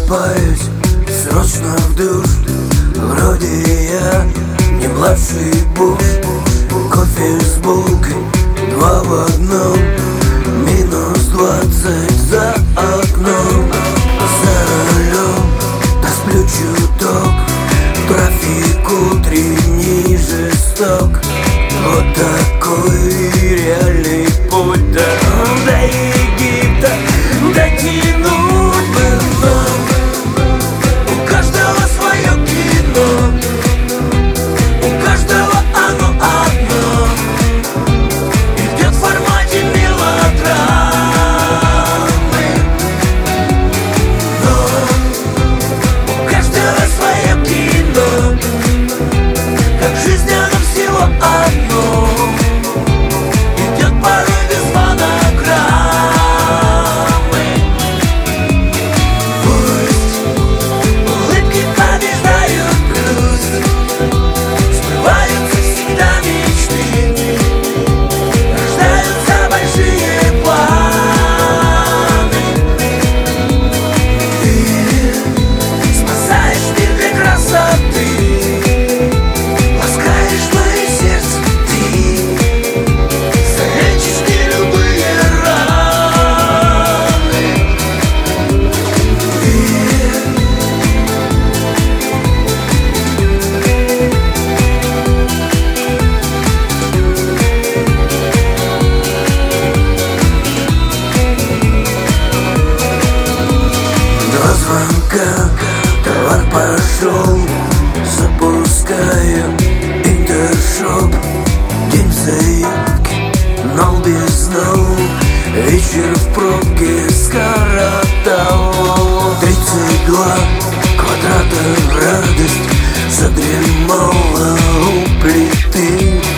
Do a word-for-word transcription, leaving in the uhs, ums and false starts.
Просыпаюсь срочно в душ. Вроде я не младший Буш. Кофе с булкой, два в одном. Минус двадцать за окном. За рулем посплю чуток. Трафик утренний жесток. Вот такой реальный путь до, до Египта дотянуть бы нам. У каждого свое кино, у каждого оно одно, идет в формате мелодрамы. Но у каждого свое кино, как жизнь оно всего одно, идет порой без монограммы. Пусть улыбки побеждают грусть, сбываются всегда мечты, рождаются большие планы. Ты спасаешь мир для красоты, ласкаешь мое сердце, ты залечишь мне любые раны. Два звонка, товар пошел. Запускаю интершоп. День заявки, нол без снов. Вечер в пробке скоротал. Тридцать два квадрата радость задремала у плиты.